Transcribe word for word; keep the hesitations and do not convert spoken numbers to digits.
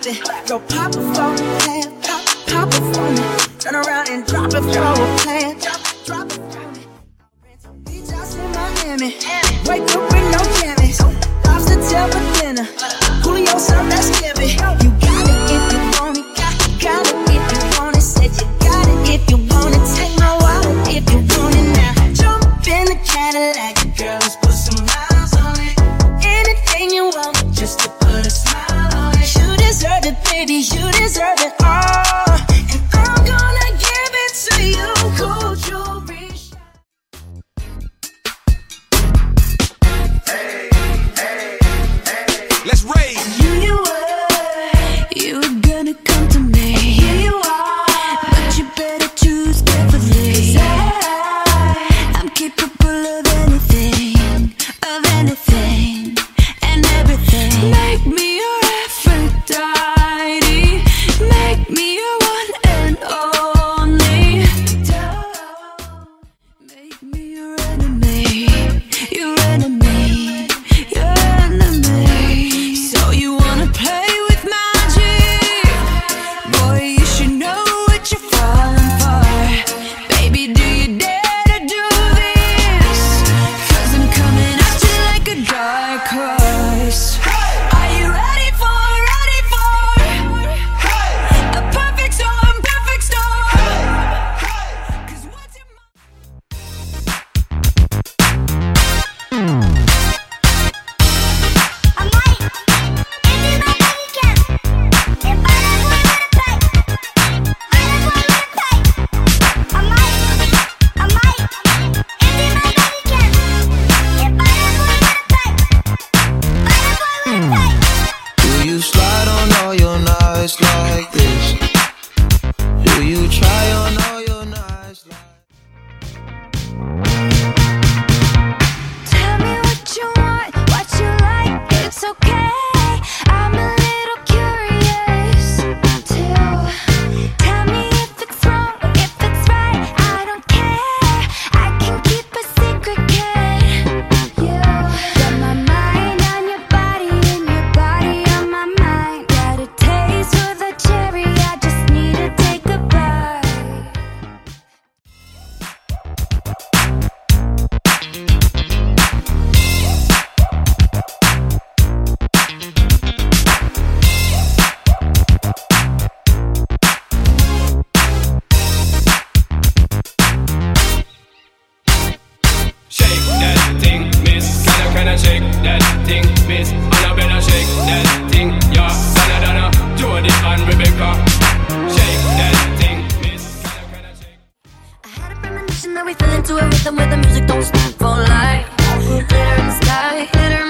clap it. Go pop it for me, play it, pop, pop it for me. Turn around and drop it for a plan. Drop, drop it for me. Beach house in Miami. Wake up with no jammies. Lobster tail for dinner. Julio served that skibby. You got it if you want it. Got, got it if you want it. Said you got it if you want it. Take my wallet if you want it now. Jump in the Cadillac, girl, let's put some miles on it. Anything you want, just to put a smile on it. You deserve it, baby, you deserve it all. And I'm gonna give it to you. Cool jewelry. Hey, hey, hey. Let's raise. You, you were, you were gonna come to me. Here you are, but you better choose carefully. 'Cause I, I'm capable of anything, of anything, and everything. Make me your Aphrodite. Make me your one and only. Don't make me your enemy, your enemy, your enemy. So you wanna play with magic? Boy, you should know what you're falling for. Baby, do you dare to do this? 'Cause I'm coming at you like a dark horse. Are you ready for, ready for a perfect storm, perfect storm? 'Cause what's your I might, if you might make it count. If I don't want to pay, I don't want to pay. I might, I might, if you might make it count. If I don't want to pay, I don't want to pay. Do you slide on all your nights like this? Do you try on all your nights like Tell me what you want, what you like, it's okay. I'm a little curious too. Tell me if it's wrong, if it's right, I don't care. I can keep a secret, kid. You got my mind on your body and your body on my mind. Got a taste for the cherry, I just need to take a bite. Shake that thing, miss. Kinda, kinda shake that thing, miss. And I better shake that thing, yeah. Donna, Donna, Jody and Rebecca. Shake that thing, miss. Kinda, kinda shake. I had a premonition that we fell into a rhythm where the music don't stop for life. Glitter in the sky, glitter